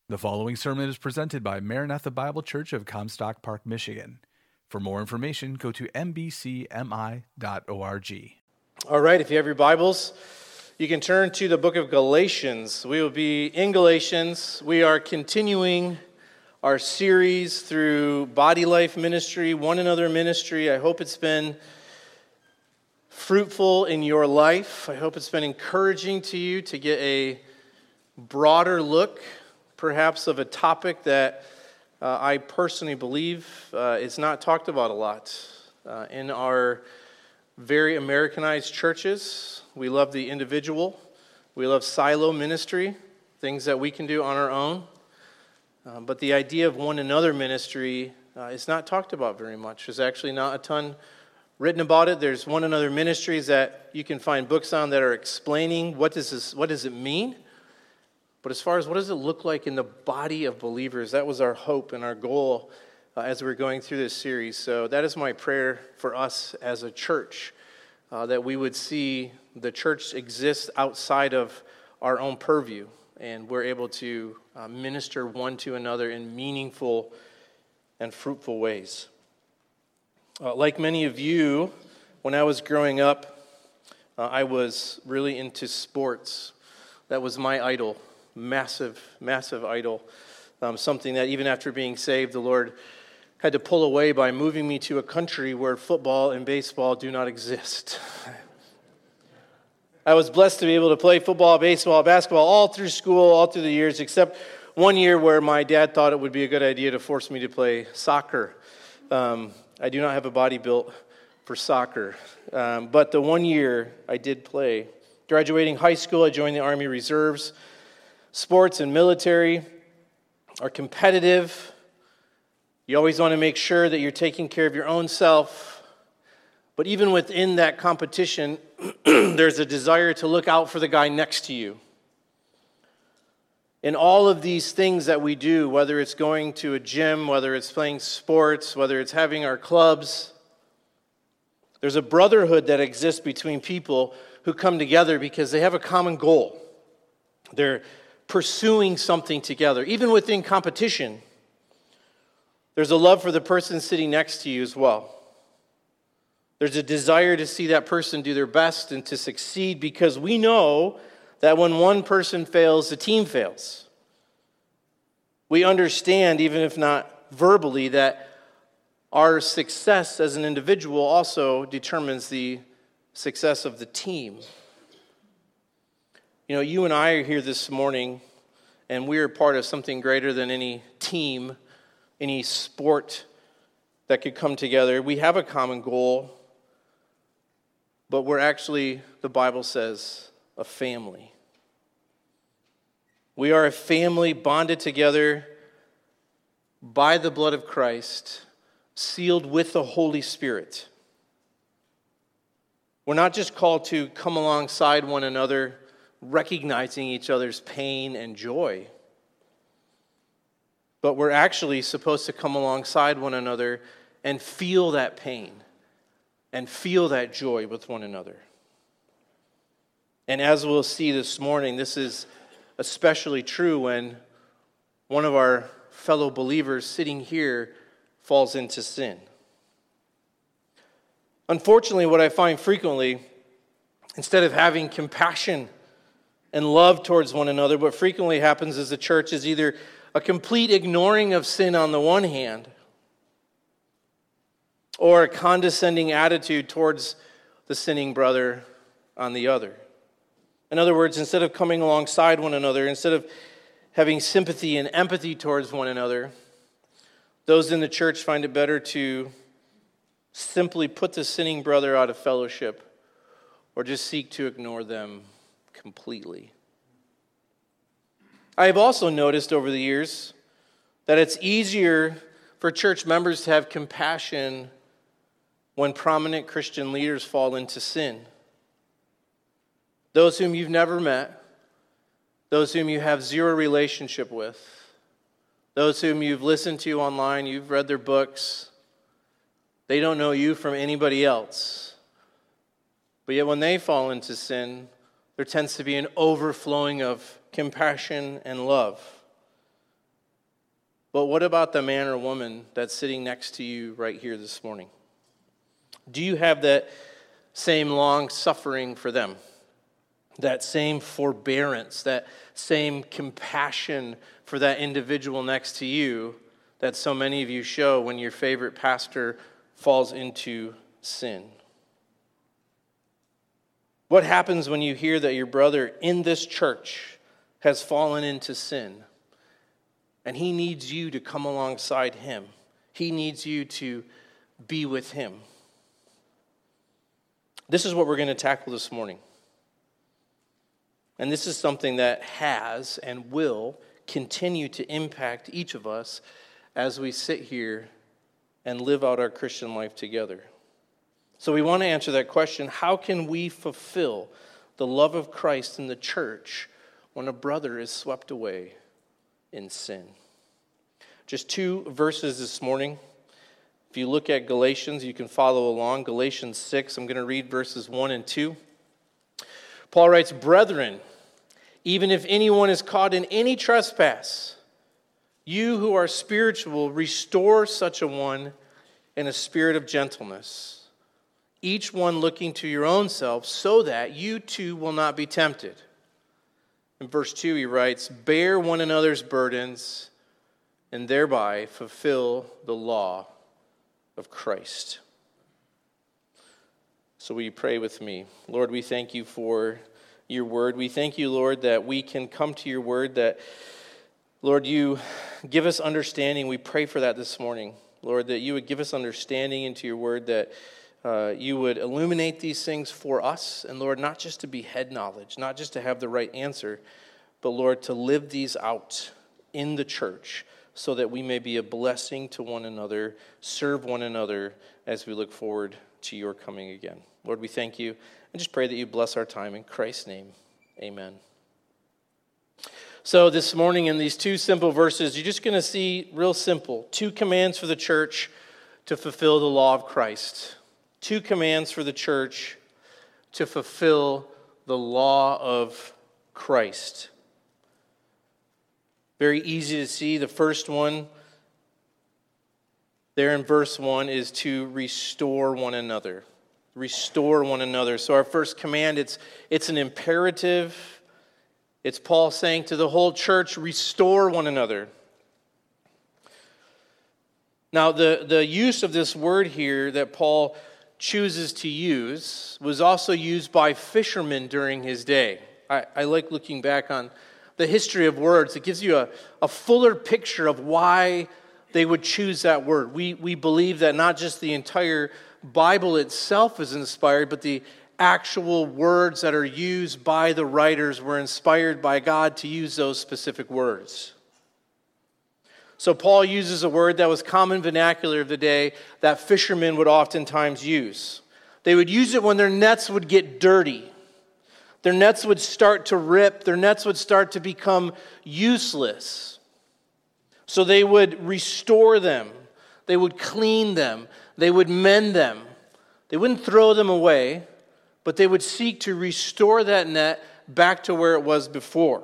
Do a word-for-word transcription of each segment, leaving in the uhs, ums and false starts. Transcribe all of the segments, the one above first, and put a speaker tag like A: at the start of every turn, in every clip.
A: The following sermon is presented by Maranatha Bible Church of Comstock Park, Michigan. For more information, go to m b c m i dot org.
B: All right, if you have your Bibles, you can turn to the book of Galatians. We will be in Galatians. We are continuing our series through Body Life Ministry, One Another Ministry. I hope it's been fruitful in your life. I hope it's been encouraging to you to get a broader look, perhaps, of a topic that uh, I personally believe uh, is not talked about a lot. Uh, in our very Americanized churches, we love the individual. We love silo ministry, things that we can do on our own. Uh, but the idea of one another ministry uh, is not talked about very much. There's actually not a ton written about it. There's one another ministries that you can find books on that are explaining what does this, what does it mean. But as far as what does it look like in the body of believers, that was our hope and our goal uh, as we're going through this series. So that is my prayer for us as a church, uh, that we would see the church exist outside of our own purview, and we're able to uh, minister one to another in meaningful and fruitful ways. Uh, like many of you, when I was growing up, uh, I was really into sports. That was my idol. Massive, massive idol. Um, something that even after being saved, the Lord had to pull away by moving me to a country where football and baseball do not exist. I was blessed to be able to play football, baseball, basketball all through school, all through the years, except one year where my dad thought it would be a good idea to force me to play soccer. Um, I do not have a body built for soccer, um, but the one year I did play. Graduating high school, I joined the Army Reserves. Sports and military are competitive. You always want to make sure that you're taking care of your own self. But even within that competition, there's a desire to look out for the guy next to you. In all of these things that we do, whether it's going to a gym, whether it's playing sports, whether it's having our clubs, there's a brotherhood that exists between people who come together because they have a common goal. They're pursuing something together. Even within competition, there's a love for the person sitting next to you as well. There's a desire to see that person do their best and to succeed, because we know that when one person fails, the team fails. We understand, even if not verbally, that our success as an individual also determines the success of the team. You know, you and I are here this morning, and we are part of something greater than any team, any sport that could come together. We have a common goal, but we're actually, the Bible says, a family. We are a family bonded together by the blood of Christ, sealed with the Holy Spirit. We're not just called to come alongside one another, recognizing each other's pain and joy, but we're actually supposed to come alongside one another and feel that pain and feel that joy with one another. And as we'll see this morning, this is especially true when one of our fellow believers sitting here falls into sin. Unfortunately, what I find frequently, instead of having compassion and love towards one another, what frequently happens as a church is either a complete ignoring of sin on the one hand, or a condescending attitude towards the sinning brother on the other. In other words, instead of coming alongside one another, instead of having sympathy and empathy towards one another, those in the church find it better to simply put the sinning brother out of fellowship, or just seek to ignore them completely. I have also noticed over the years that it's easier for church members to have compassion when prominent Christian leaders fall into sin. Those whom you've never met, those whom you have zero relationship with, those whom you've listened to online, you've read their books, they don't know you from anybody else. But yet when they fall into sin, there tends to be an overflowing of compassion and love. But what about the man or woman that's sitting next to you right here this morning? Do you have that same long suffering for them? That same forbearance, that same compassion for that individual next to you that so many of you show when your favorite pastor falls into sin? What happens when you hear that your brother in this church has fallen into sin and he needs you to come alongside him? He needs you to be with him. This is what we're going to tackle this morning. And this is something that has and will continue to impact each of us as we sit here and live out our Christian life together. So we want to answer that question: how can we fulfill the love of Christ in the church when a brother is swept away in sin? Just two verses this morning. If you look at Galatians, you can follow along. Galatians six, I'm going to read verses one and two. Paul writes, "Brethren, even if anyone is caught in any trespass, you who are spiritual, restore such a one in a spirit of gentleness, each one looking to your own self, so that you too will not be tempted." In verse two he writes, "Bear one another's burdens, and thereby fulfill the law of Christ." So will you pray with me? Lord, we thank you for your word. We thank you, Lord, that we can come to your word, that, Lord, you give us understanding. We pray for that this morning. Lord, that you would give us understanding into your word, that uh, you would illuminate these things for us. And Lord, not just to be head knowledge, not just to have the right answer, but Lord, to live these out in the church so that we may be a blessing to one another, serve one another as we look forward to your coming again. Lord, we thank you and just pray that you bless our time. In Christ's name, amen. So this morning in these two simple verses, you're just going to see real simple, two commands for the church to fulfill the law of Christ. Two commands for the church to fulfill the law of Christ. Very easy to see. The first one there in verse one is to restore one another. Restore one another. So our first command, it's, it's an imperative. It's Paul saying to the whole church, restore one another. Now, the, the use of this word here that Paul chooses to use was also used by fishermen during his day. I, I like looking back on the history of words. It gives you a, a fuller picture of why they would choose that word. We, we believe that not just the entire Bible itself is inspired, but the actual words that are used by the writers were inspired by God to use those specific words. So Paul uses a word that was common vernacular of the day that fishermen would oftentimes use. They would use it when their nets would get dirty. Their nets would start to rip. Their nets would start to become useless. So they would restore them. They would clean them. They would mend them. They wouldn't throw them away, but they would seek to restore that net back to where it was before.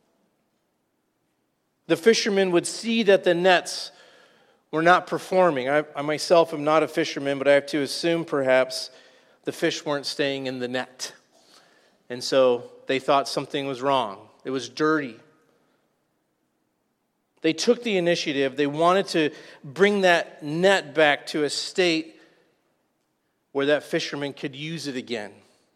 B: The fishermen would see that the nets were not performing. I, I myself am not a fisherman, but I have to assume perhaps the fish weren't staying in the net. And so they thought something was wrong. It was dirty. They took the initiative. They wanted to bring that net back to a state where that fisherman could use it again.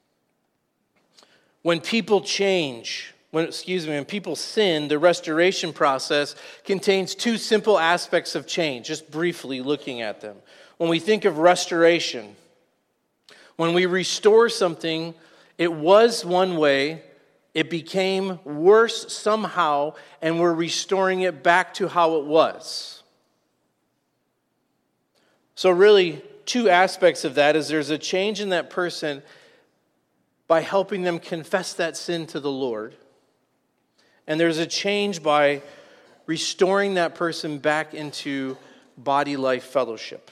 B: When people change, when excuse me, when people sin, the restoration process contains two simple aspects of change, just briefly looking at them. When we think of restoration, when we restore something, it was one way, it became worse somehow, and we're restoring it back to how it was. So really, two aspects of that is there's a change in that person by helping them confess that sin to the Lord. And there's a change by restoring that person back into body life fellowship.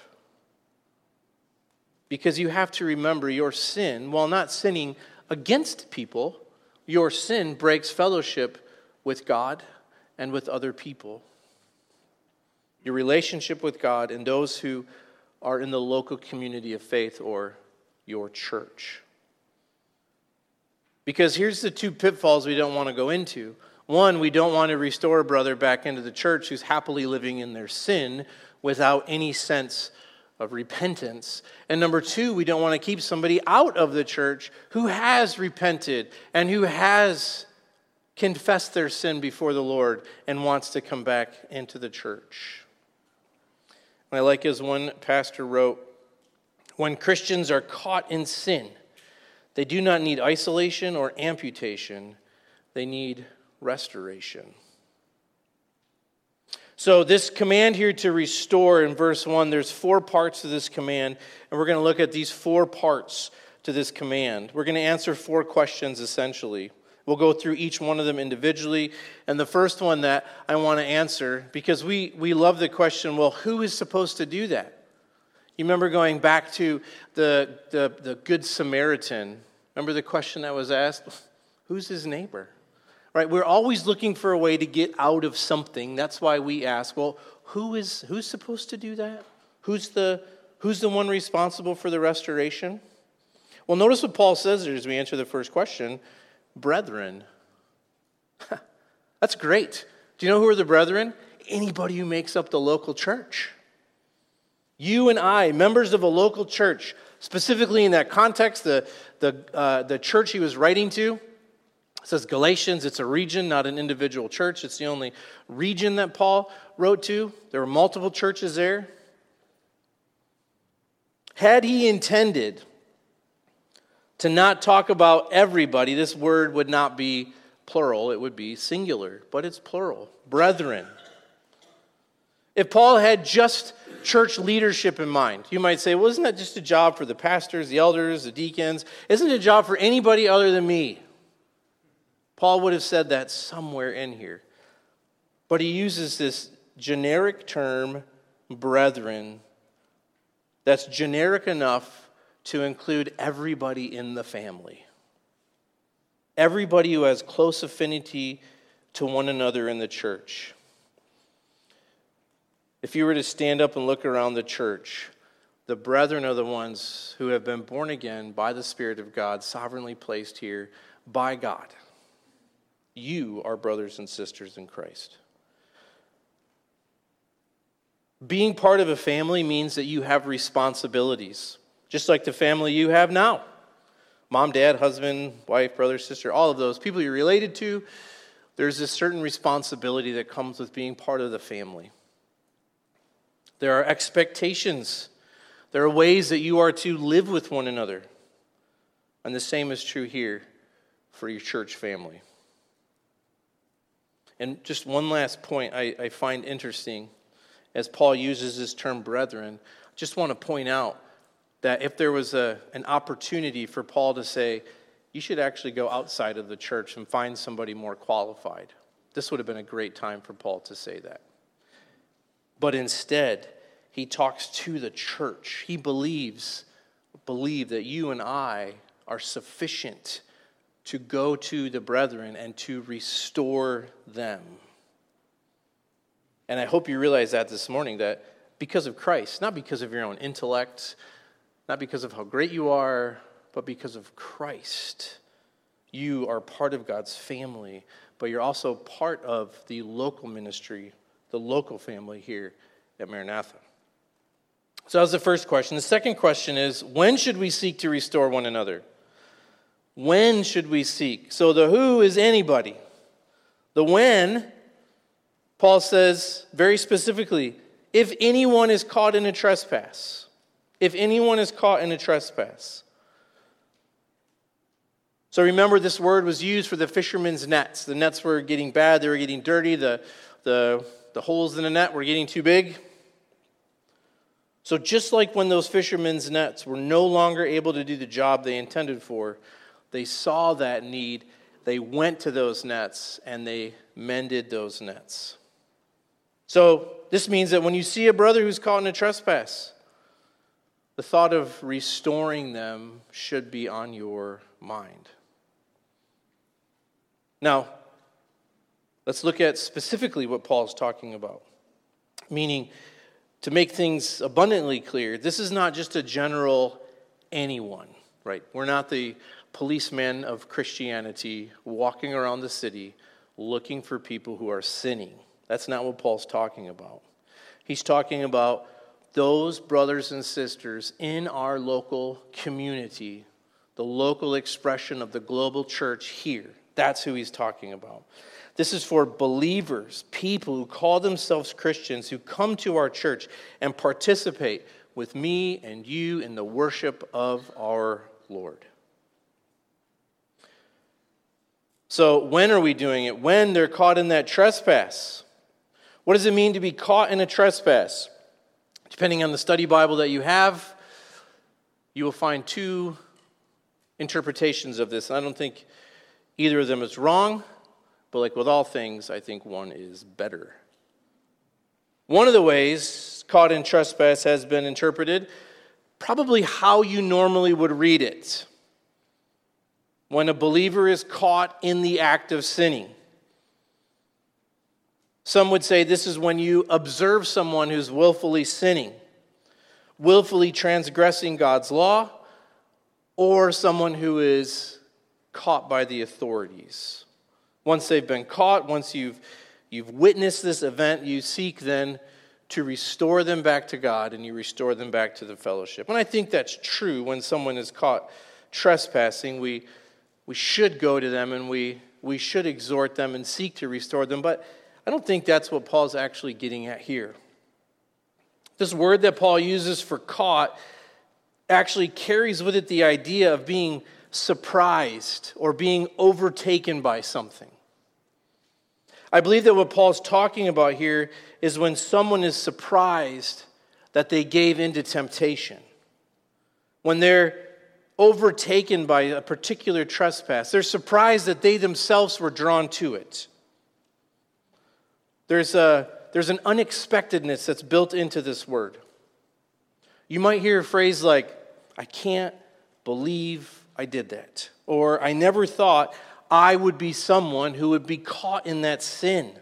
B: Because you have to remember your sin, while not sinning against people, your sin breaks fellowship with God and with other people. your relationship with God, and those who are in the local community of faith or your church. Because here's the two pitfalls we don't want to go into. One, we don't want to restore a brother back into the church who's happily living in their sin without any sense of repentance. And number two, we don't want to keep somebody out of the church who has repented and who has confessed their sin before the Lord and wants to come back into the church. And I like as one pastor wrote, when Christians are caught in sin, they do not need isolation or amputation. They need restoration. So this command here to restore in verse one, there's four parts to this command, and we're going to look at these four parts to this command. We're going to answer four questions essentially. We'll go through each one of them individually, and the first one that I want to answer, because we, we love the question, well, who is supposed to do that? You remember going back to the, the, the Good Samaritan. Remember the question that was asked? Who's his neighbor? Right? We're always looking for a way to get out of something. That's why we ask, well, who is who's supposed to do that? Who's the who's the one responsible for the restoration? Well, notice what Paul says there as we answer the first question. Brethren. That's great. Do you know who are the brethren? Anybody who makes up the local church. You and I, members of a local church, specifically in that context, the, the, uh, the church he was writing to, it says Galatians, it's a region, not an individual church. It's the only region that Paul wrote to. There were multiple churches there. Had he intended to not talk about everybody, this word would not be plural, it would be singular, but it's plural. Brethren. If Paul had just church leadership in mind, you might say, well, isn't that just a job for the pastors, the elders, the deacons? Isn't it a job for anybody other than me? Paul would have said that somewhere in here. But he uses this generic term, brethren, that's generic enough to include everybody in the family. Everybody who has close affinity to one another in the church. If you were to stand up and look around the church, the brethren are the ones who have been born again by the Spirit of God, sovereignly placed here by God. You are brothers and sisters in Christ. Being part of a family means that you have responsibilities, just like the family you have now. Mom, dad, husband, wife, brother, sister, all of those people you're related to, there's a certain responsibility that comes with being part of the family. There are expectations. There are ways that you are to live with one another. And the same is true here for your church family. And just one last point I, I find interesting as Paul uses this term brethren. I just want to point out that if there was a, an opportunity for Paul to say, you should actually go outside of the church and find somebody more qualified, this would have been a great time for Paul to say that. But instead, he talks to the church. He believes, believe that you and I are sufficient to go to the brethren and to restore them. And I hope you realize that this morning, that because of Christ, not because of your own intellect, not because of how great you are, but because of Christ, you are part of God's family, but you're also part of the local ministry, the local family here at Maranatha. So that was the first question. The second question is, when should we seek to restore one another? When should we seek? So the who is anybody. The when, Paul says very specifically, if anyone is caught in a trespass. If anyone is caught in a trespass. So remember, this word was used for the fishermen's nets. The nets were getting bad, they were getting dirty, the, the, the holes in the net were getting too big. So just like when those fishermen's nets were no longer able to do the job they intended for, they saw that need, they went to those nets, and they mended those nets. So this means that when you see a brother who's caught in a trespass, the thought of restoring them should be on your mind. Now, let's look at specifically what Paul's talking about. Meaning, to make things abundantly clear, this is not just a general anyone, right? We're not the policeman of Christianity walking around the city looking for people who are sinning. That's not what Paul's talking about. He's talking about those brothers and sisters in our local community, the local expression of the global church here. That's who he's talking about. This is for believers, people who call themselves Christians, who come to our church and participate with me and you in the worship of our Lord. So when are we doing it? When they're caught in that trespass. What does it mean to be caught in a trespass? Depending on the study Bible that you have, you will find two interpretations of this. And I don't think either of them is wrong, but like with all things, I think one is better. One of the ways caught in trespass has been interpreted, probably how you normally would read it. When a believer is caught in the act of sinning. Some would say this is when you observe someone who's willfully sinning, willfully transgressing God's law, or someone who is caught by the authorities. Once they've been caught, once you've, you've witnessed this event, you seek then to restore them back to God and you restore them back to the fellowship. And I think that's true when someone is caught trespassing. We We should go to them and we, we should exhort them and seek to restore them. But I don't think that's what Paul's actually getting at here. This word that Paul uses for caught actually carries with it the idea of being surprised or being overtaken by something. I believe that what Paul's talking about here is when someone is surprised that they gave into temptation. When they're overtaken by a particular trespass. They're surprised that they themselves were drawn to it. There's a there's an unexpectedness that's built into this word. You might hear a phrase like, I can't believe I did that. Or I never thought I would be someone who would be caught in that sin.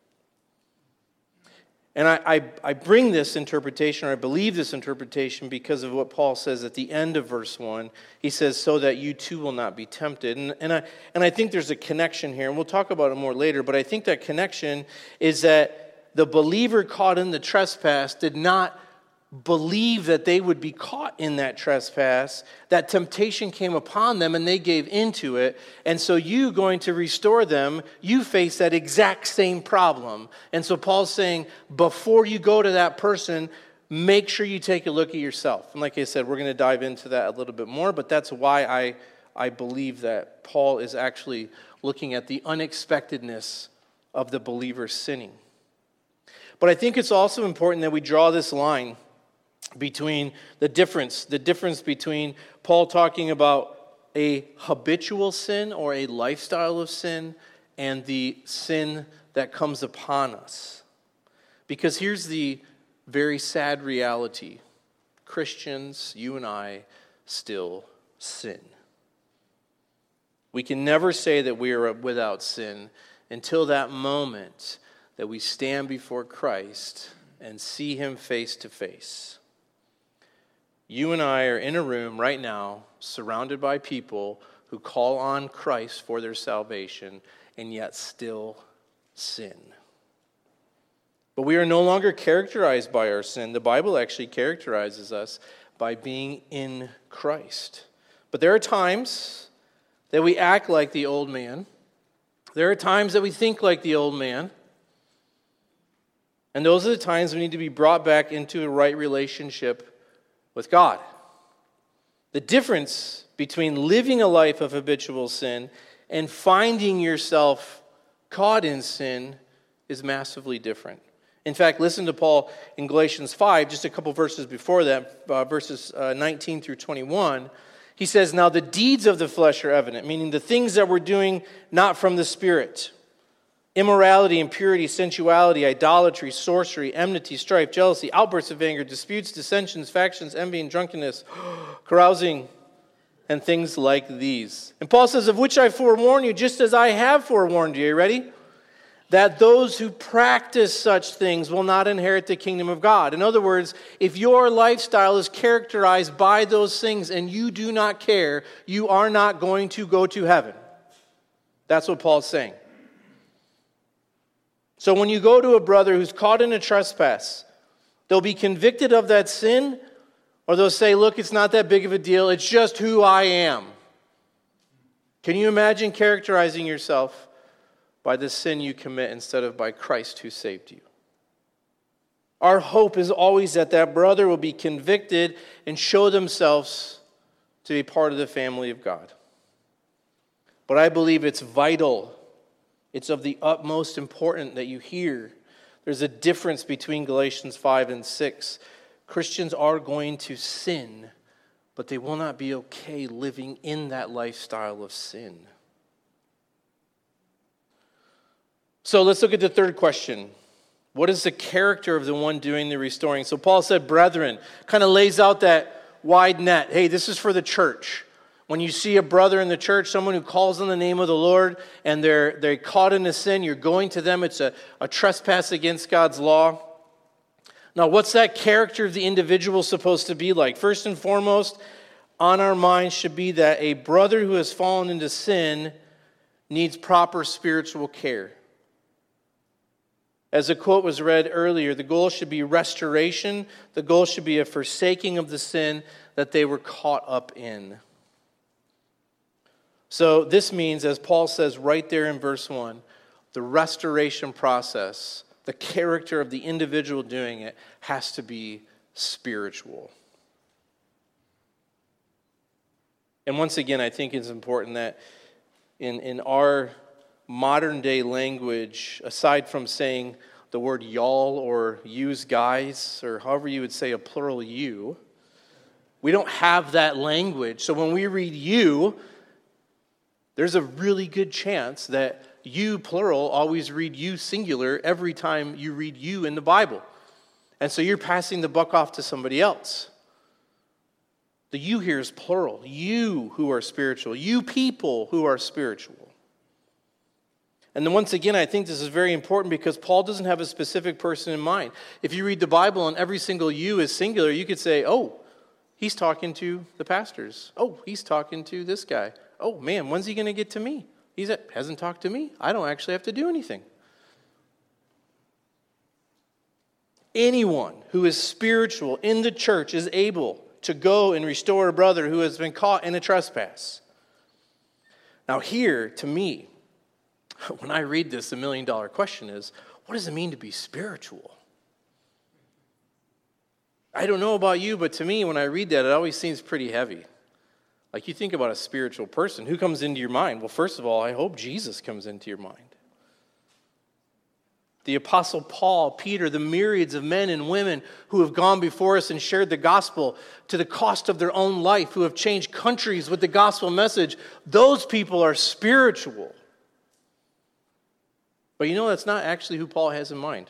B: And I, I, I bring this interpretation, or I believe this interpretation, because of what Paul says at the end of verse one. He says, so that you too will not be tempted. And, and, I, and I think there's a connection here, and we'll talk about it more later, but I think that connection is that the believer caught in the trespass did not believe that they would be caught in that trespass. That temptation came upon them and they gave into it. And so you going to restore them, you face that exact same problem. And so Paul's saying, before you go to that person, make sure you take a look at yourself. And like I said, we're going to dive into that a little bit more, but that's why I, I believe that Paul is actually looking at the unexpectedness of the believer sinning. But I think it's also important that we draw this line between the difference, the difference between Paul talking about a habitual sin or a lifestyle of sin and the sin that comes upon us. Because here's the very sad reality. Christians, you and I, still sin. We can never say that we are without sin until that moment that we stand before Christ and see him face to face. You and I are in a room right now surrounded by people who call on Christ for their salvation and yet still sin. But we are no longer characterized by our sin. The Bible actually characterizes us by being in Christ. But there are times that we act like the old man. There are times that we think like the old man. And those are the times we need to be brought back into a right relationship with God. The difference between living a life of habitual sin and finding yourself caught in sin is massively different. In fact, listen to Paul in Galatians five, just a couple verses before that, uh, verses uh, nineteen through twenty-one. He says, now the deeds of the flesh are evident, meaning the things that we're doing not from the Spirit. Immorality, impurity, sensuality, idolatry, sorcery, enmity, strife, jealousy, outbursts of anger, disputes, dissensions, factions, envy, and drunkenness, carousing, and things like these. And Paul says, of which I forewarn you, just as I have forewarned you. Are you ready? that those who practice such things will not inherit the kingdom of God. In other words, if your lifestyle is characterized by those things and you do not care, you are not going to go to heaven. That's what Paul's saying. So when you go to a brother who's caught in a trespass, they'll be convicted of that sin, or they'll say, look, it's not that big of a deal. It's just who I am. Can you imagine characterizing yourself by the sin you commit instead of by Christ who saved you? Our hope is always that that brother will be convicted and show themselves to be part of the family of God. But I believe it's vital, it's of the utmost importance that you hear. There's a difference between Galatians five and six. Christians are going to sin, but they will not be okay living in that lifestyle of sin. So let's look at the third question. What is the character of the one doing the restoring? So Paul said, brethren, kind of lays out that wide net. Hey, this is for the church. When you see a brother in the church, someone who calls on the name of the Lord, and they're they're caught in a sin, you're going to them. It's a, a trespass against God's law. Now, what's that character of the individual supposed to be like? First and foremost, on our minds should be that a brother who has fallen into sin needs proper spiritual care. As the quote was read earlier, the goal should be restoration. The goal should be a forsaking of the sin that they were caught up in. So this means, as Paul says right there in verse one, the restoration process, the character of the individual doing it, has to be spiritual. And once again, I think it's important that in, in our modern day language, aside from saying the word y'all or yous guys, or however you would say a plural you, we don't have that language. So when we read you, there's a really good chance that you, plural, always read you, singular, every time you read you in the Bible. And so you're passing the buck off to somebody else. The you here is plural. You who are spiritual. You people who are spiritual. And then once again, I think this is very important because Paul doesn't have a specific person in mind. If you read the Bible and every single you is singular, you could say, oh, he's talking to the pastors. Oh, he's talking to this guy. Oh, man, when's he going to get to me? He hasn't talked to me. I don't actually have to do anything. Anyone who is spiritual in the church is able to go and restore a brother who has been caught in a trespass. Now here, to me, when I read this, the million dollar question is, what does it mean to be spiritual? I don't know about you, but to me, when I read that, it always seems pretty heavy. Like you think about a spiritual person, who comes into your mind? Well, first of all, I hope Jesus comes into your mind. The Apostle Paul, Peter, the myriads of men and women who have gone before us and shared the gospel to the cost of their own life, who have changed countries with the gospel message, those people are spiritual. But you know, that's not actually who Paul has in mind.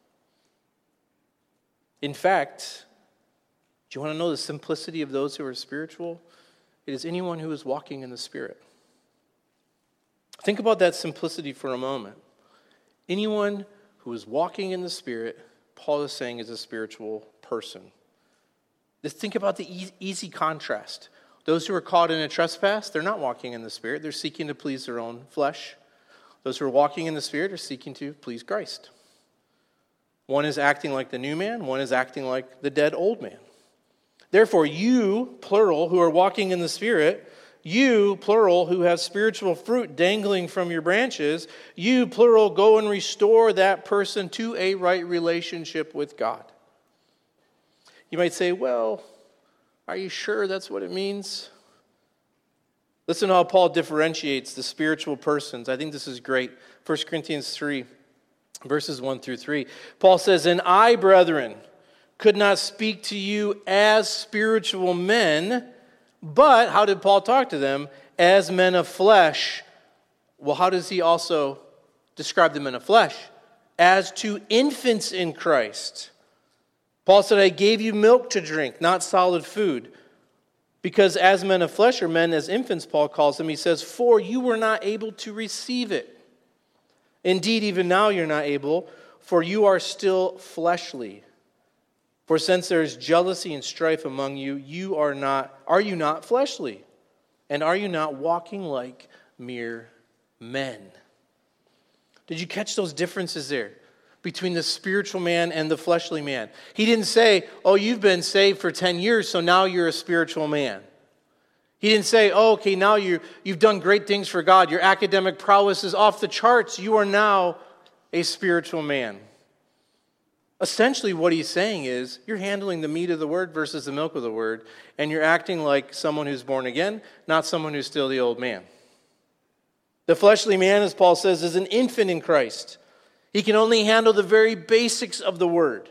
B: In fact, do you want to know the simplicity of those who are spiritual? It is anyone who is walking in the Spirit. Think about that simplicity for a moment. Anyone who is walking in the Spirit, Paul is saying, is a spiritual person. Just think about the easy, easy contrast. Those who are caught in a trespass, they're not walking in the Spirit. They're seeking to please their own flesh. Those who are walking in the Spirit are seeking to please Christ. One is acting like the new man. One is acting like the dead old man. Therefore, you, plural, who are walking in the Spirit, you, plural, who have spiritual fruit dangling from your branches, you, plural, go and restore that person to a right relationship with God. You might say, well, are you sure that's what it means? Listen to how Paul differentiates the spiritual persons. I think this is great. First Corinthians three, verses one through three. Paul says, and I, brethren, could not speak to you as spiritual men, but how did Paul talk to them? As men of flesh. Well, how does he also describe the men of flesh? As to infants in Christ. Paul said, I gave you milk to drink, not solid food. Because as men of flesh, or men as infants, Paul calls them, he says, for you were not able to receive it. Indeed, even now you're not able, for you are still fleshly. For since there is jealousy and strife among you, you are not, are you not fleshly? And are you not walking like mere men? Did you catch those differences there between the spiritual man and the fleshly man? He didn't say, oh, you've been saved for ten years, so now you're a spiritual man. He didn't say, oh, okay, now you, you've done great things for God. Your academic prowess is off the charts. You are now a spiritual man. Essentially, what he's saying is, you're handling the meat of the word versus the milk of the word, and you're acting like someone who's born again, not someone who's still the old man. The fleshly man, as Paul says, is an infant in Christ. He can only handle the very basics of the word.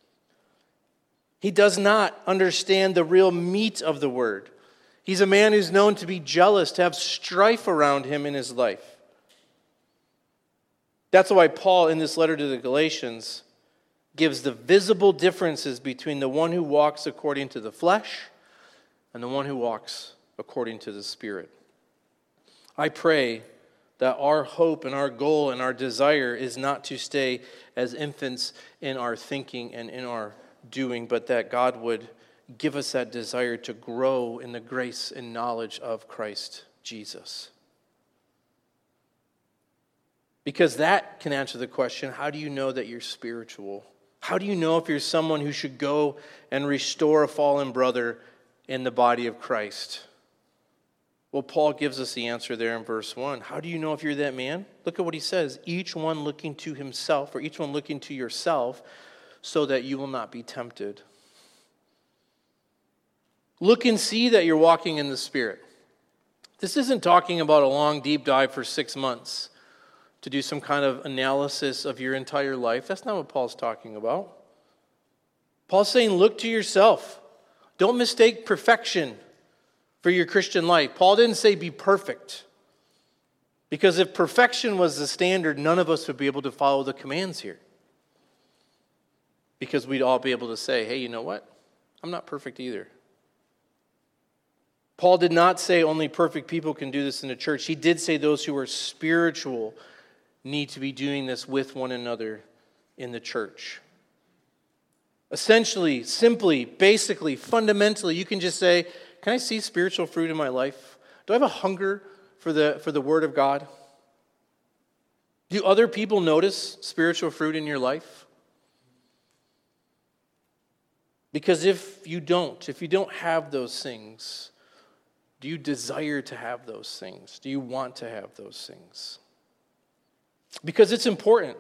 B: He does not understand the real meat of the word. He's a man who's known to be jealous, to have strife around him in his life. That's why Paul, in this letter to the Galatians, gives the visible differences between the one who walks according to the flesh and the one who walks according to the Spirit. I pray that our hope and our goal and our desire is not to stay as infants in our thinking and in our doing, but that God would give us that desire to grow in the grace and knowledge of Christ Jesus. Because that can answer the question, how do you know that you're spiritual? How do you know if you're someone who should go and restore a fallen brother in the body of Christ? Well, Paul gives us the answer there in verse one. How do you know if you're that man? Look at what he says. Each one looking to himself, or each one looking to yourself, so that you will not be tempted. Look and see that you're walking in the Spirit. This isn't talking about a long deep dive for six months to do some kind of analysis of your entire life. That's not what Paul's talking about. Paul's saying, look to yourself. Don't mistake perfection for your Christian life. Paul didn't say be perfect. Because if perfection was the standard, none of us would be able to follow the commands here. Because we'd all be able to say, hey, you know what? I'm not perfect either. Paul did not say only perfect people can do this in the church. He did say those who are spiritual need to be doing this with one another in the church. Essentially, simply, basically, fundamentally, you can just say, can I see spiritual fruit in my life? Do I have a hunger for the, for the Word of God? Do other people notice spiritual fruit in your life? Because if you don't, if you don't have those things, do you desire to have those things? Do you want to have those things? Because it's important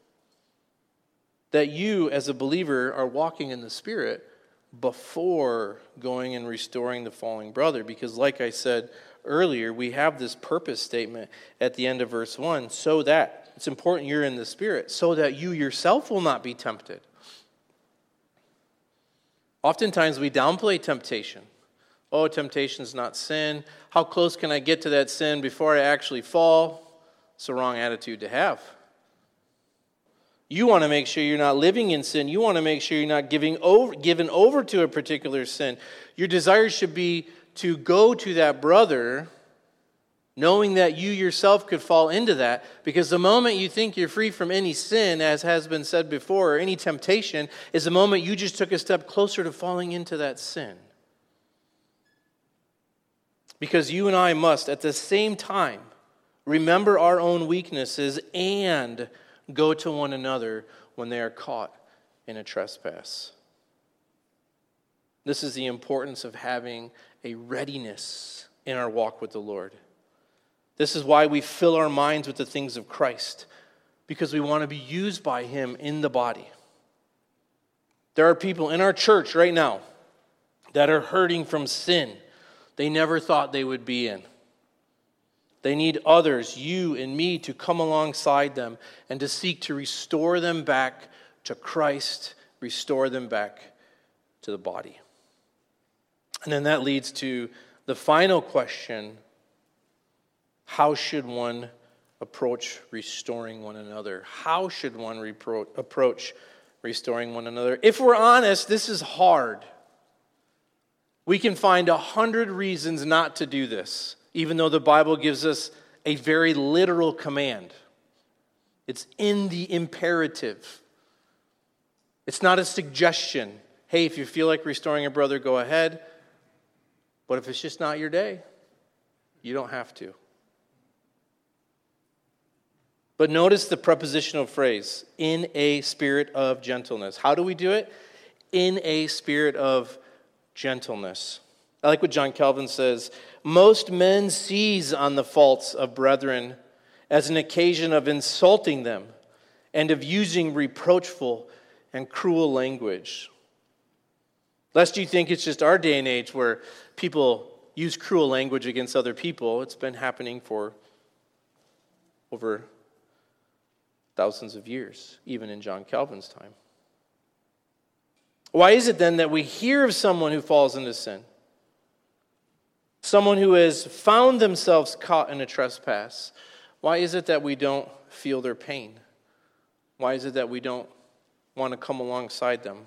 B: that you, as a believer, are walking in the Spirit before going and restoring the falling brother. Because like I said earlier, we have this purpose statement at the end of verse one, so that, it's important you're in the Spirit, so that you yourself will not be tempted. Oftentimes we downplay temptation. Oh, temptation's not sin. How close can I get to that sin before I actually fall? It's the wrong attitude to have. You want to make sure you're not living in sin. You want to make sure you're not giving over, given over to a particular sin. Your desire should be to go to that brother knowing that you yourself could fall into that, because the moment you think you're free from any sin, as has been said before, or any temptation, is the moment you just took a step closer to falling into that sin. Because you and I must, at the same time, remember our own weaknesses and go to one another when they are caught in a trespass. This is the importance of having a readiness in our walk with the Lord. This is why we fill our minds with the things of Christ, because we want to be used by Him in the body. There are people in our church right now that are hurting from sin they never thought they would be in. They need others, you and me, to come alongside them and to seek to restore them back to Christ, restore them back to the body. And then that leads to the final question: how should one approach restoring one another? How should one repro- approach restoring one another? If we're honest, this is hard. We can find a hundred reasons not to do this, even though the Bible gives us a very literal command. It's in the imperative. It's not a suggestion. Hey, if you feel like restoring a brother, go ahead. But if it's just not your day, you don't have to. But notice the prepositional phrase, in a spirit of gentleness. How do we do it? In a spirit of gentleness. I like what John Calvin says. Most men seize on the faults of brethren as an occasion of insulting them and of using reproachful and cruel language. Lest you think it's just our day and age where people use cruel language against other people. It's been happening for over thousands of years, even in John Calvin's time. Why is it then that we hear of someone who falls into sin? Someone who has found themselves caught in a trespass. Why is it that we don't feel their pain? Why is it that we don't want to come alongside them?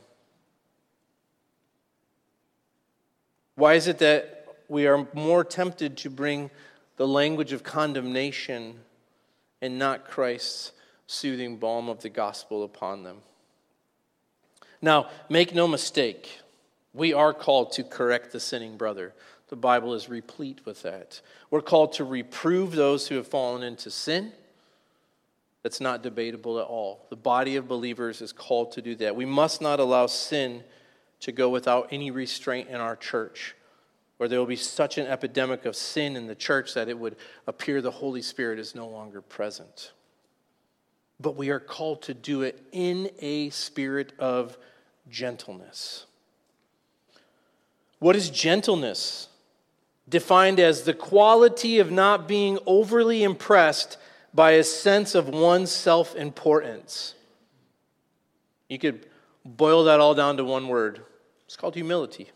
B: Why is it that we are more tempted to bring the language of condemnation and not Christ's soothing balm of the gospel upon them? Now, make no mistake, we are called to correct the sinning brother. The Bible is replete with that. We're called to reprove those who have fallen into sin. That's not debatable at all. The body of believers is called to do that. We must not allow sin to go without any restraint in our church, where there will be such an epidemic of sin in the church that it would appear the Holy Spirit is no longer present. But we are called to do it in a spirit of gentleness. What is gentleness? Defined as the quality of not being overly impressed by a sense of one's self-importance. You could boil that all down to one word. It's called humility.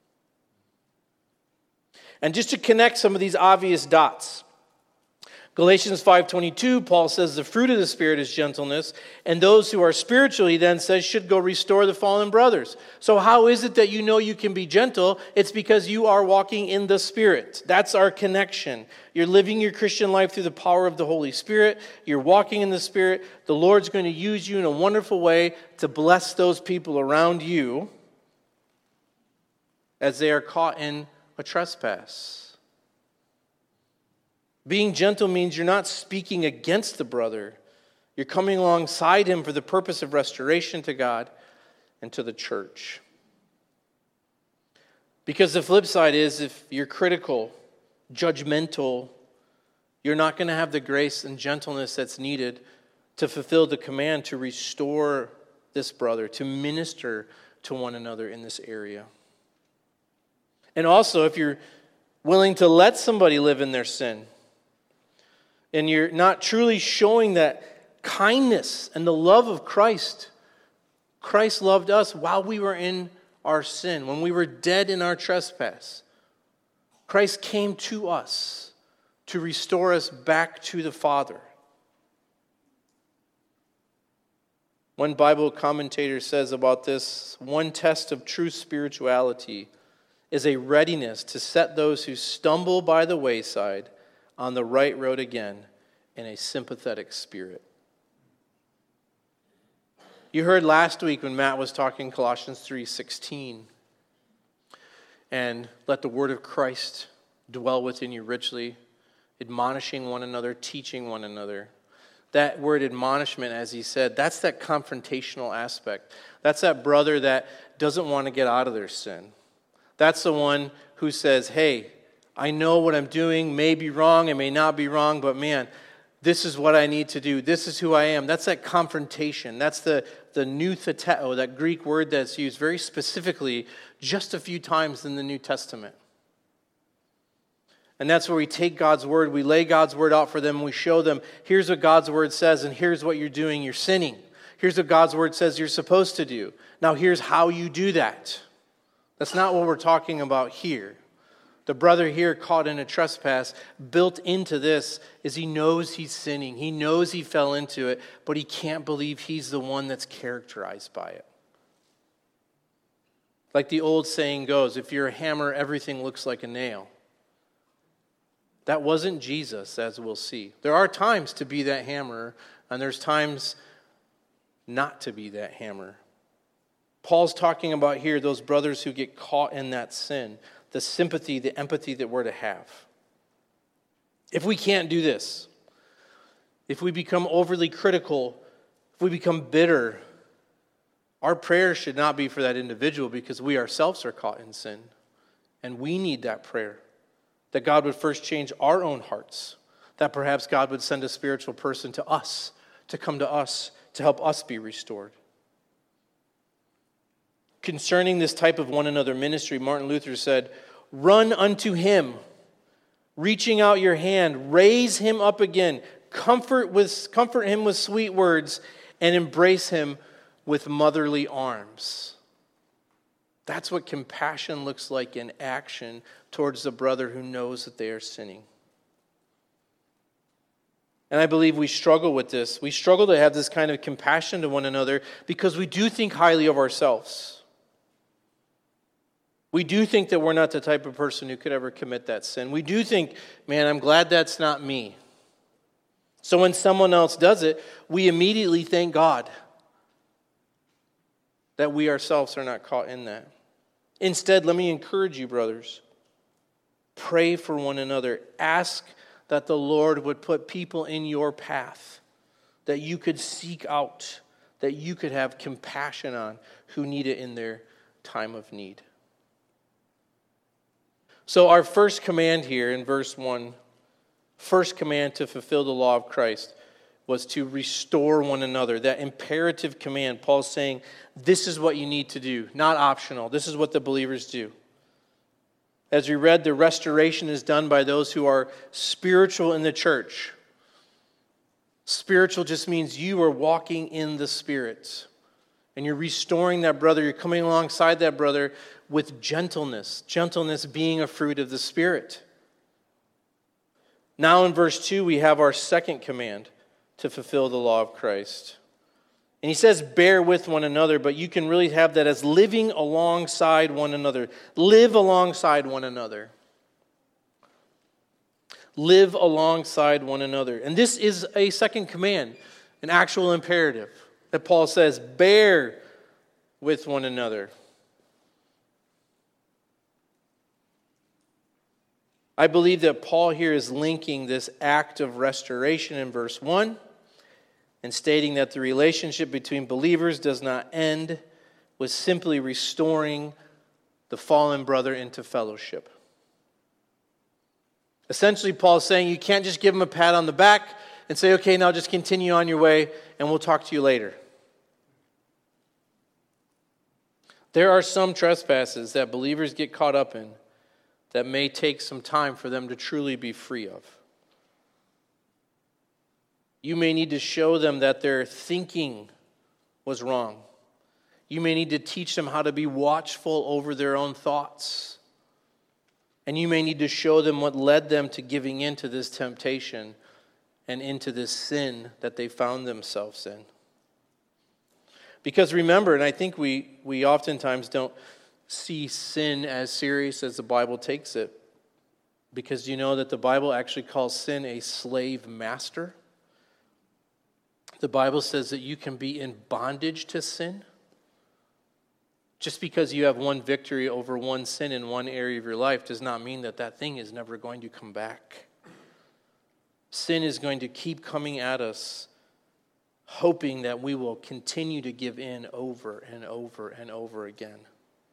B: And just to connect some of these obvious dots, Galatians five twenty-two, Paul says the fruit of the Spirit is gentleness, and those who are spiritual, he then says, should go restore the fallen brothers. So how is it that you know you can be gentle? It's because you are walking in the Spirit. That's our connection. You're living your Christian life through the power of the Holy Spirit. You're walking in the Spirit. The Lord's going to use you in a wonderful way to bless those people around you as they are caught in a trespass. Being gentle means you're not speaking against the brother. You're coming alongside him for the purpose of restoration to God and to the church. Because the flip side is, if you're critical, judgmental, you're not going to have the grace and gentleness that's needed to fulfill the command to restore this brother, to minister to one another in this area. And also, if you're willing to let somebody live in their sin, and you're not truly showing that kindness and the love of Christ. Christ loved us while we were in our sin, when we were dead in our trespass. Christ came to us to restore us back to the Father. One Bible commentator says about this, one test of true spirituality is a readiness to set those who stumble by the wayside on the right road again in a sympathetic spirit. You heard last week when Matt was talking Colossians three sixteen. And let the word of Christ dwell within you richly, admonishing one another, teaching one another. That word admonishment, as he said, that's that confrontational aspect. That's that brother that doesn't want to get out of their sin. That's the one who says, hey, I know what I'm doing may be wrong, it may not be wrong, but man, this is what I need to do. This is who I am. That's that confrontation. That's the, the noutheteo, that Greek word that's used very specifically just a few times in the New Testament. And that's where we take God's word, we lay God's word out for them, and we show them, here's what God's word says, and here's what you're doing, you're sinning. Here's what God's word says you're supposed to do. Now here's how you do that. That's not what we're talking about here. The brother here caught in a trespass, built into this is he knows he's sinning. He knows he fell into it, but he can't believe he's the one that's characterized by it. Like the old saying goes, if you're a hammer, everything looks like a nail. That wasn't Jesus, as we'll see. There are times to be that hammer and there's times not to be that hammer. Paul's talking about here those brothers who get caught in that sin, the sympathy, the empathy that we're to have. If we can't do this, if we become overly critical, if we become bitter, our prayer should not be for that individual, because we ourselves are caught in sin. And we need that prayer, that God would first change our own hearts, that perhaps God would send a spiritual person to us, to come to us, to help us be restored. Concerning this type of one another ministry, Martin Luther said, "Run unto him, reaching out your hand, raise him up again, comfort with comfort him with sweet words, and embrace him with motherly arms." That's what compassion looks like in action towards the brother who knows that they are sinning. And I believe we struggle with this. We struggle to have this kind of compassion to one another because we do think highly of ourselves. We do think that we're not the type of person who could ever commit that sin. We do think, man, I'm glad that's not me. So when someone else does it, we immediately thank God that we ourselves are not caught in that. Instead, let me encourage you, brothers. Pray for one another. Ask that the Lord would put people in your path that you could seek out, that you could have compassion on, who need it in their time of need. So our first command here in verse one, first command to fulfill the law of Christ, was to restore one another. That imperative command, Paul's saying, this is what you need to do, not optional. This is what the believers do. As we read, the restoration is done by those who are spiritual in the church. Spiritual just means you are walking in the Spirit. And you're restoring that brother. You're coming alongside that brother with gentleness. Gentleness being a fruit of the Spirit. Now in verse two, we have our second command to fulfill the law of Christ. And he says, bear with one another, but you can really have that as living alongside one another. Live alongside one another. Live alongside one another. And this is a second command, an actual imperative that Paul says, bear with one another. I believe that Paul here is linking this act of restoration in verse one and stating that the relationship between believers does not end with simply restoring the fallen brother into fellowship. Essentially, Paul's saying you can't just give him a pat on the back and say, okay, now just continue on your way and we'll talk to you later. There are some trespasses that believers get caught up in that may take some time for them to truly be free of. You may need to show them that their thinking was wrong. You may need to teach them how to be watchful over their own thoughts. And you may need to show them what led them to giving into this temptation and into this sin that they found themselves in. Because remember, and I think we, we oftentimes don't see sin as serious as the Bible takes it. Because you know that the Bible actually calls sin a slave master. The Bible says that you can be in bondage to sin. Just because you have one victory over one sin in one area of your life does not mean that that thing is never going to come back. Sin is going to keep coming at us, hoping that we will continue to give in over and over and over again.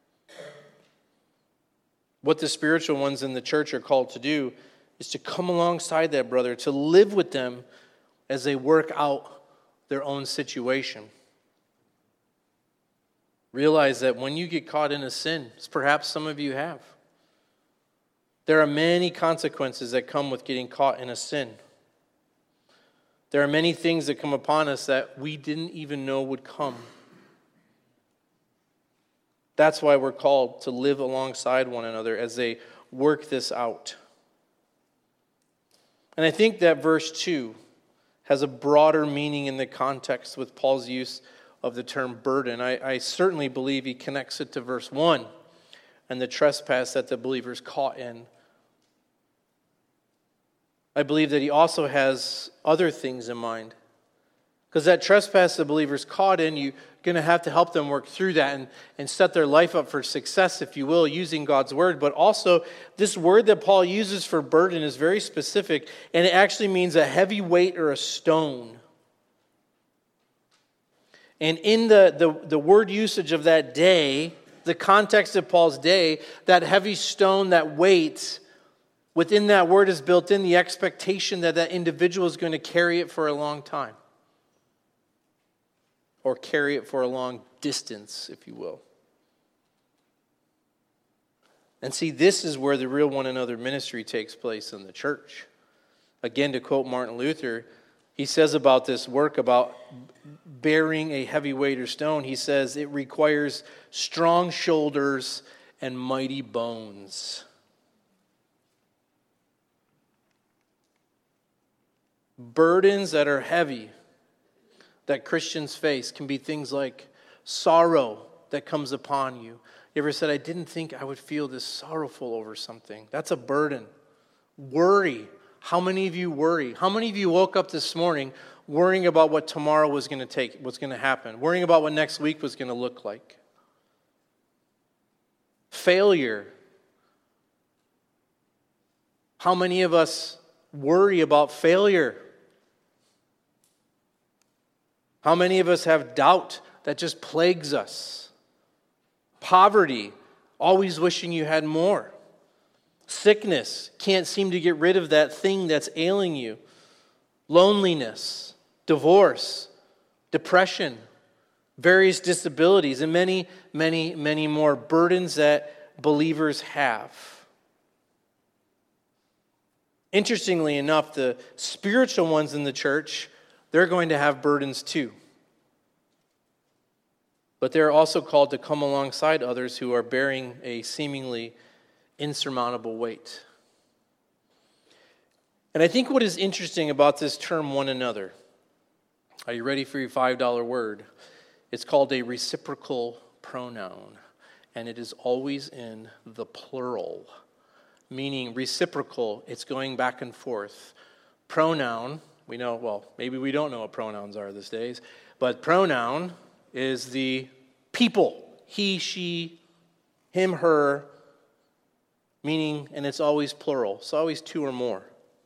B: What the spiritual ones in the church are called to do is to come alongside that brother, to live with them as they work out their own situation. Realize that when you get caught in a sin, as perhaps some of you have, there are many consequences that come with getting caught in a sin. There are many things that come upon us that we didn't even know would come. That's why we're called to live alongside one another as they work this out. And I think that verse two has a broader meaning in the context with Paul's use of the term burden. I, I certainly believe he connects it to verse one and the trespass that the believer's caught in. I believe that he also has other things in mind. Because that trespass the believer's caught in, you're going to have to help them work through that and, and set their life up for success, if you will, using God's word. But also, this word that Paul uses for burden is very specific, and it actually means a heavy weight or a stone. And in the, the, the word usage of that day, the context of Paul's day, that heavy stone, that weight, within that word is built in the expectation that that individual is going to carry it for a long time. Or carry it for a long distance, if you will. And see, this is where the real one another ministry takes place in the church. Again, to quote Martin Luther, he says about this work, about bearing a heavy weight or stone, he says it requires strong shoulders and mighty bones. Burdens that are heavy that Christians face can be things like sorrow that comes upon you. You ever said, I didn't think I would feel this sorrowful over something? That's a burden. Worry. How many of you worry? How many of you woke up this morning worrying about what tomorrow was going to take, what's going to happen? Worrying about what next week was going to look like? Failure. How many of us worry about failure? How many of us have doubt that just plagues us? Poverty, always wishing you had more. Sickness, can't seem to get rid of that thing that's ailing you. Loneliness, divorce, depression, various disabilities, and many, many, many more burdens that believers have. Interestingly enough, the spiritual ones in the church, they're going to have burdens too. But they're also called to come alongside others who are bearing a seemingly insurmountable weight. And I think what is interesting about this term, one another, are you ready for your five dollar word? It's called a reciprocal pronoun, and it is always in the plural, meaning reciprocal, it's going back and forth. Pronoun, we know, well, maybe we don't know what pronouns are these days, but pronoun is the people, he, she, him, her, meaning, and it's always plural. It's always two or more.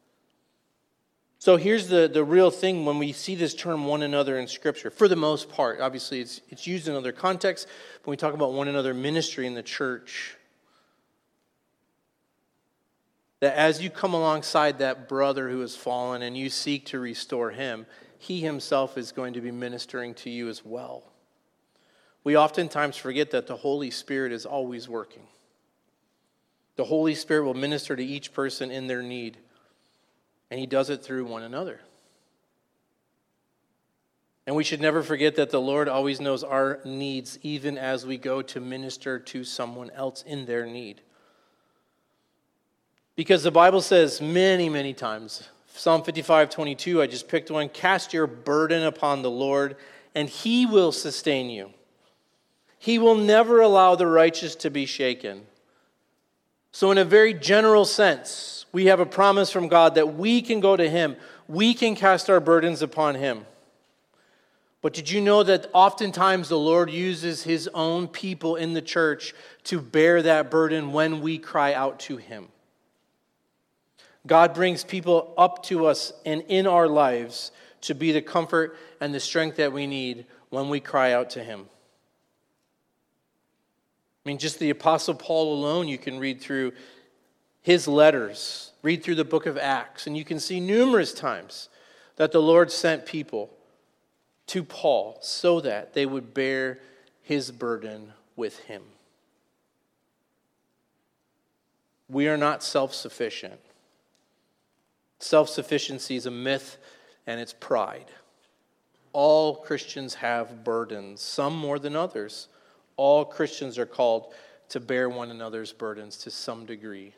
B: So here's the, the real thing when we see this term one another in Scripture. For the most part, obviously it's, it's used in other contexts. When we talk about one another ministry in the church, that as you come alongside that brother who has fallen and you seek to restore him, he himself is going to be ministering to you as well. We oftentimes forget that the Holy Spirit is always working. The Holy Spirit will minister to each person in their need, and he does it through one another. And we should never forget that the Lord always knows our needs, even as we go to minister to someone else in their need. Because the Bible says many, many times, Psalm fifty-five twenty-two, I just picked one, cast your burden upon the Lord, and he will sustain you. He will never allow the righteous to be shaken. So in a very general sense, we have a promise from God that we can go to him. We can cast our burdens upon him. But did you know that oftentimes the Lord uses his own people in the church to bear that burden when we cry out to him? God brings people up to us and in our lives to be the comfort and the strength that we need when we cry out to him. I mean, just the Apostle Paul alone, you can read through his letters, read through the book of Acts, and you can see numerous times that the Lord sent people to Paul so that they would bear his burden with him. We are not self-sufficient. Self-sufficiency is a myth, and it's pride. All Christians have burdens, some more than others. All Christians are called to bear one another's burdens to some degree.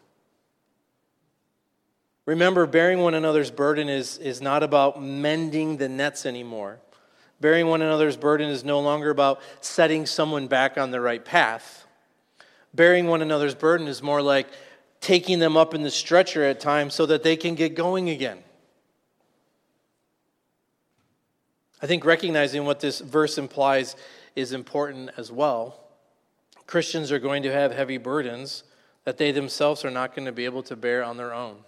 B: Remember, bearing one another's burden is, is not about mending the nets anymore. Bearing one another's burden is no longer about setting someone back on the right path. Bearing one another's burden is more like taking them up in the stretcher at times so that they can get going again. I think recognizing what this verse implies is important as well. Christians are going to have heavy burdens that they themselves are not going to be able to bear on their own.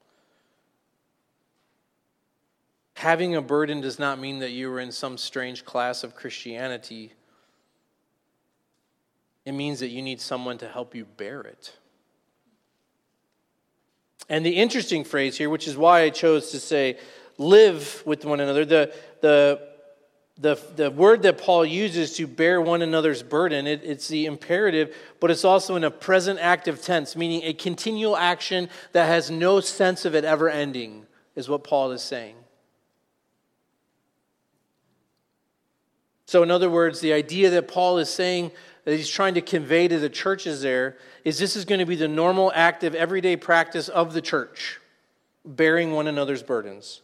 B: Having a burden does not mean that you are in some strange class of Christianity. It means that you need someone to help you bear it. And the interesting phrase here, which is why I chose to say, live with one another, the the the, the word that Paul uses to bear one another's burden, it, it's the imperative, but it's also in a present active tense, meaning a continual action that has no sense of it ever ending, is what Paul is saying. So in other words, the idea that Paul is saying, that he's trying to convey to the churches there, is this is going to be the normal, active, everyday practice of the church, bearing one another's burdens.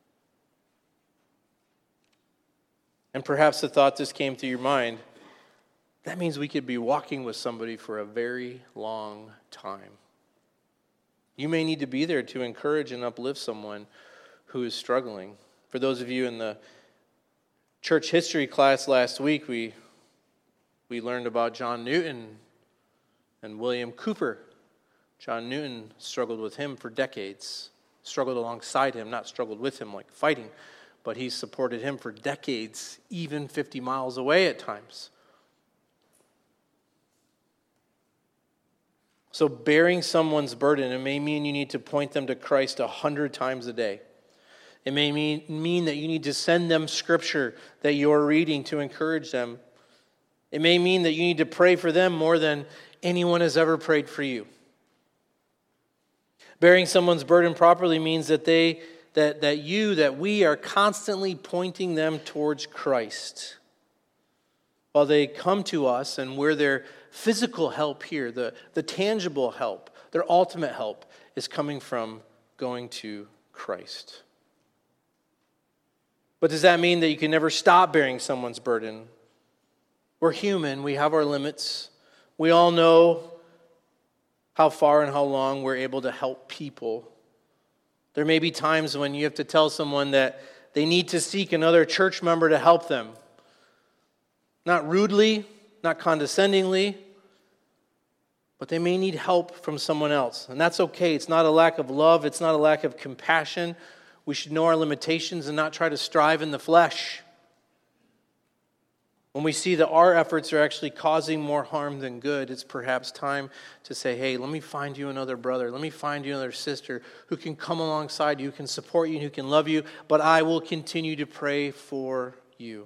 B: And perhaps the thought just came to your mind, that means we could be walking with somebody for a very long time. You may need to be there to encourage and uplift someone who is struggling. For those of you in the church history class last week, we we learned about John Newton and William Cooper. John Newton struggled with him for decades, struggled alongside him, not struggled with him like fighting, but he supported him for decades, even fifty miles away at times. So bearing someone's burden, it may mean you need to point them to Christ a hundred times a day. It may mean, mean that you need to send them scripture that you're reading to encourage them. It may mean that you need to pray for them more than anyone has ever prayed for you. Bearing someone's burden properly means that they, that, that you, that we are constantly pointing them towards Christ. While they come to us and we're their physical help here, the, the tangible help, their ultimate help is coming from going to Christ. But does that mean that you can never stop bearing someone's burden? We're human. We have our limits. We all know how far and how long we're able to help people. There may be times when you have to tell someone that they need to seek another church member to help them. Not rudely, not condescendingly, but they may need help from someone else. And that's okay. It's not a lack of love. It's not a lack of compassion. We should know our limitations and not try to strive in the flesh. When we see that our efforts are actually causing more harm than good, it's perhaps time to say, hey, let me find you another brother. Let me find you another sister who can come alongside you, who can support you, and who can love you, but I will continue to pray for you.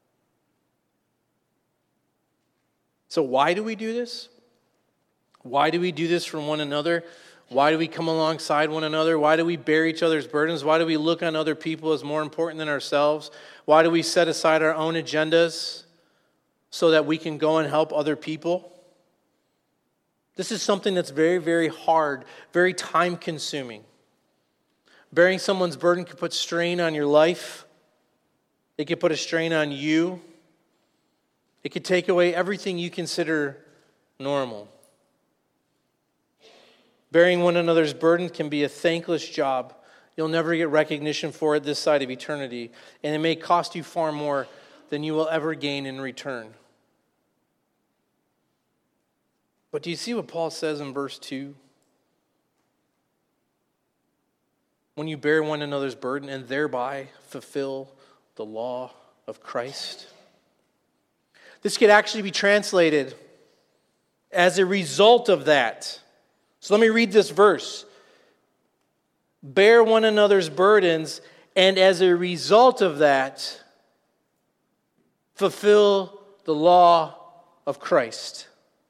B: So why do we do this? Why do we do this for one another? Why do we come alongside one another? Why do we bear each other's burdens? Why do we look on other people as more important than ourselves? Why do we set aside our own agendas so that we can go and help other people? This is something that's very, very hard, very time-consuming. Bearing someone's burden can put strain on your life. It can put a strain on you. It could take away everything you consider normal. Bearing one another's burden can be a thankless job. You'll never get recognition for it this side of eternity, and it may cost you far more than you will ever gain in return. But do you see what Paul says in verse two? When you bear one another's burden and thereby fulfill the law of Christ. This could actually be translated as a result of that. So let me read this verse. Bear one another's burdens, and as a result of that, fulfill the law of Christ.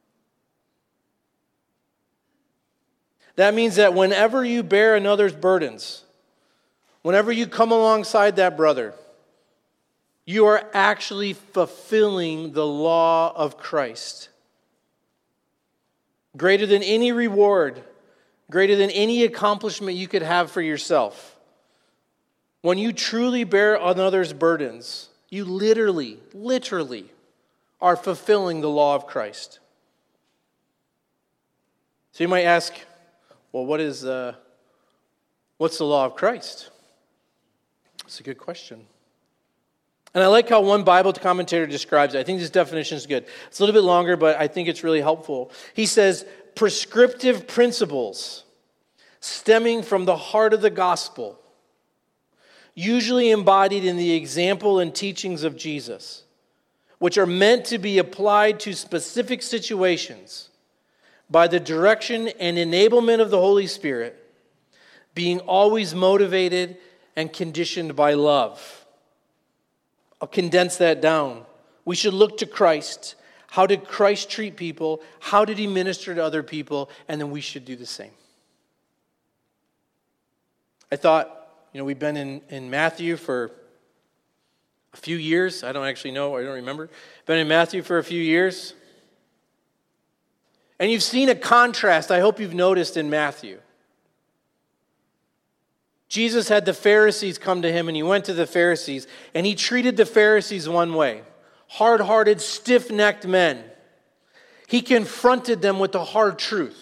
B: That means that whenever you bear another's burdens, whenever you come alongside that brother, you are actually fulfilling the law of Christ. Greater than any reward, greater than any accomplishment you could have for yourself. When you truly bear another's burdens, you literally, literally are fulfilling the law of Christ. So you might ask, well, what is uh, what's the law of Christ? That's a good question. And I like how one Bible commentator describes it. I think this definition is good. It's a little bit longer, but I think it's really helpful. He says, prescriptive principles stemming from the heart of the gospel, usually embodied in the example and teachings of Jesus, which are meant to be applied to specific situations by the direction and enablement of the Holy Spirit, being always motivated and conditioned by love. I'll condense that down. We should look to Christ. How did Christ treat people? How did he minister to other people? And then we should do the same. I thought, you know, we've been in, in Matthew for a few years. I don't actually know. I don't remember. Been in Matthew for a few years. And you've seen a contrast, I hope you've noticed, in Matthew. Jesus had the Pharisees come to him, and he went to the Pharisees, and he treated the Pharisees one way. Hard-hearted, stiff-necked men. He confronted them with the hard truth.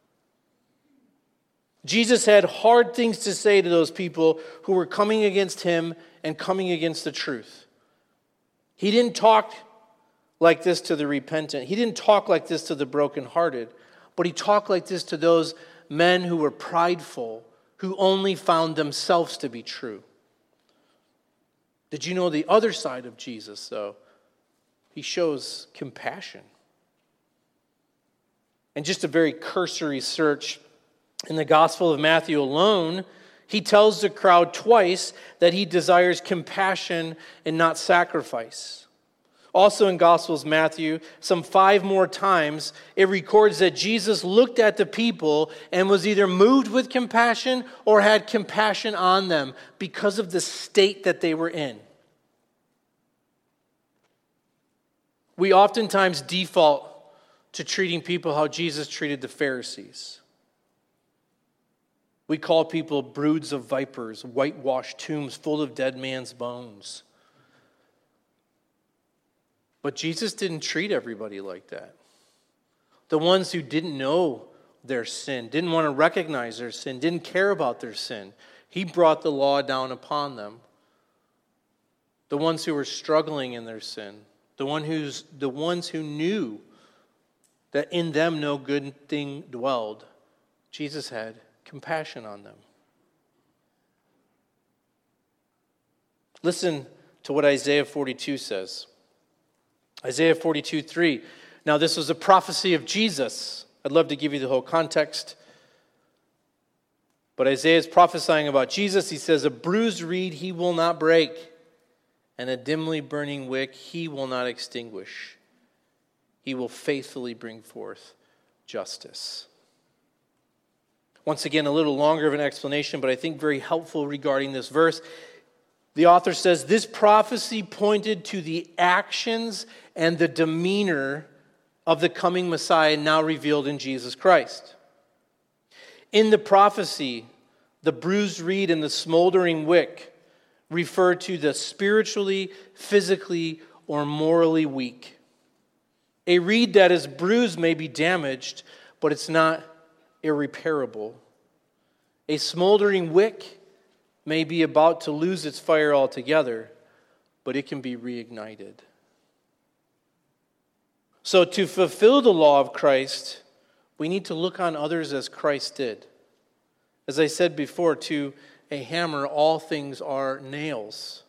B: Jesus had hard things to say to those people who were coming against him and coming against the truth. He didn't talk like this to the repentant. He didn't talk like this to the brokenhearted, but he talked like this to those men who were prideful, who only found themselves to be true. Did you know the other side of Jesus, though? He shows compassion. And just a very cursory search in the Gospel of Matthew alone, he tells the crowd twice that he desires compassion and not sacrifice. Also in Gospels Matthew, some five more times, it records that Jesus looked at the people and was either moved with compassion or had compassion on them because of the state that they were in. We oftentimes default to treating people how Jesus treated the Pharisees. We call people broods of vipers, whitewashed tombs full of dead man's bones. But Jesus didn't treat everybody like that. The ones who didn't know their sin, didn't want to recognize their sin, didn't care about their sin, he brought the law down upon them. The ones who were struggling in their sin, the one who's the ones who knew that in them no good thing dwelled, Jesus had compassion on them. Listen to what Isaiah forty-two says. Isaiah forty-two, three. Now this was a prophecy of Jesus. I'd love to give you the whole context. But Isaiah is prophesying about Jesus. He says, a bruised reed he will not break, and a dimly burning wick he will not extinguish. He will faithfully bring forth justice. Once again, a little longer of an explanation, but I think very helpful regarding this verse. The author says, this prophecy pointed to the actions and the demeanor of the coming Messiah now revealed in Jesus Christ. In the prophecy, the bruised reed and the smoldering wick refer to the spiritually, physically, or morally weak. A reed that is bruised may be damaged, but it's not irreparable. A smoldering wick may be about to lose its fire altogether, but it can be reignited. So to fulfill the law of Christ, we need to look on others as Christ did. As I said before, to a hammer, all things are nails.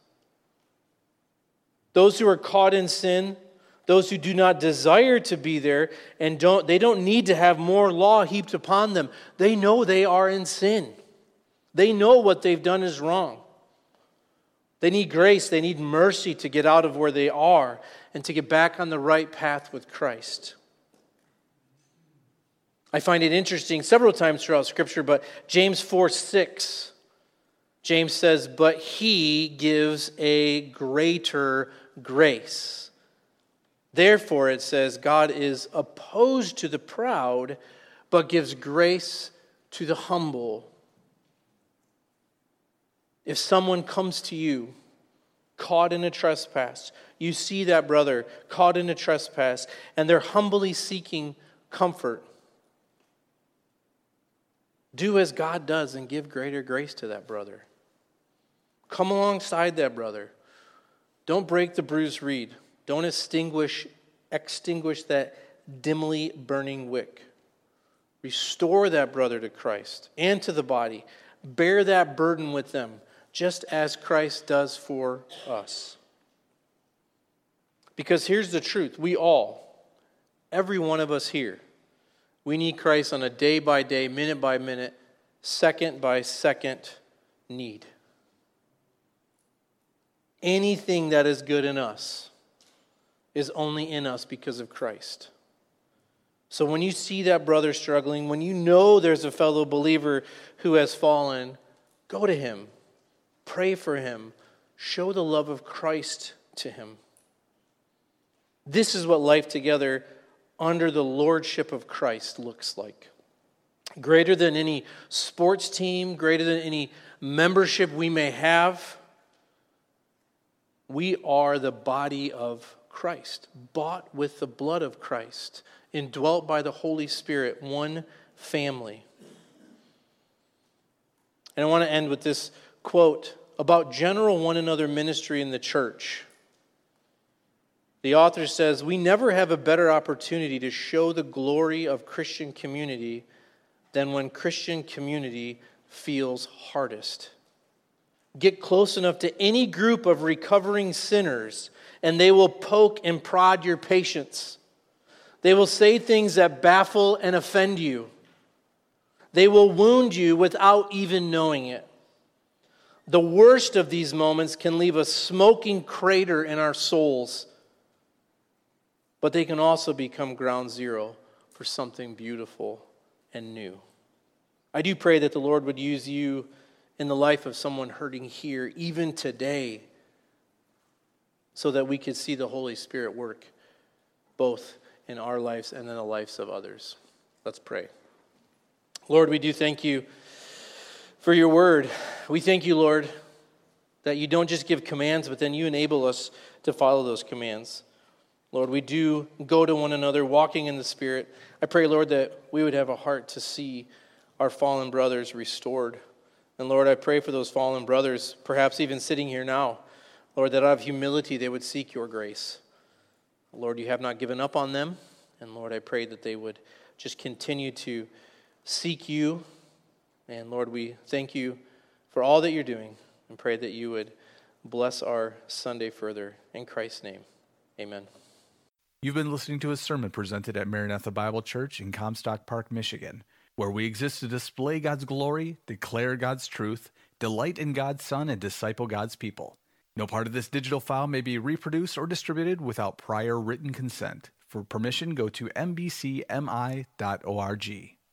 B: Those who are caught in sin, those who do not desire to be there, and don't they don't need to have more law heaped upon them. They know they are in sin. They know what they've done is wrong. They need grace, they need mercy to get out of where they are and to get back on the right path with Christ. I find it interesting several times throughout Scripture, but James four six, James says, but he gives a greater grace. Therefore, it says, God is opposed to the proud, but gives grace to the humble. If someone comes to you caught in a trespass, you see that brother caught in a trespass, and they're humbly seeking comfort, do as God does and give greater grace to that brother. Come alongside that brother. Don't break the bruised reed. Don't extinguish, extinguish that dimly burning wick. Restore that brother to Christ and to the body. Bear that burden with them, just as Christ does for us. Because here's the truth. We all, every one of us here, we need Christ on a day by day, minute by minute, second by second need. Anything that is good in us is only in us because of Christ. So when you see that brother struggling, when you know there's a fellow believer who has fallen, go to him, pray for him, show the love of Christ to him. This is what life together under the lordship of Christ looks like. Greater than any sports team, greater than any membership we may have, we are the body of Christ, bought with the blood of Christ, indwelt by the Holy Spirit, one family. And I want to end with this quote about general one another ministry in the church. The author says, "We never have a better opportunity to show the glory of Christian community than when Christian community feels hardest. Get close enough to any group of recovering sinners, and they will poke and prod your patience. They will say things that baffle and offend you. They will wound you without even knowing it. The worst of these moments can leave a smoking crater in our souls, but they can also become ground zero for something beautiful and new." I do pray that the Lord would use you in the life of someone hurting here, even today, so that we could see the Holy Spirit work both in our lives and in the lives of others. Let's pray. Lord, we do thank you for your word. We thank you, Lord, that you don't just give commands, but then you enable us to follow those commands. Lord, we do go to one another, walking in the Spirit. I pray, Lord, that we would have a heart to see our fallen brothers restored. And Lord, I pray for those fallen brothers, perhaps even sitting here now, Lord, that out of humility they would seek your grace. Lord, you have not given up on them. And Lord, I pray that they would just continue to seek you. And Lord, we thank you for all that you're doing and pray that you would bless our Sunday further. In Christ's name, amen.
A: You've been listening to a sermon presented at Maranatha Bible Church in Comstock Park, Michigan, where we exist to display God's glory, declare God's truth, delight in God's Son, and disciple God's people. No part of this digital file may be reproduced or distributed without prior written consent. For permission, go to m b c m i dot org.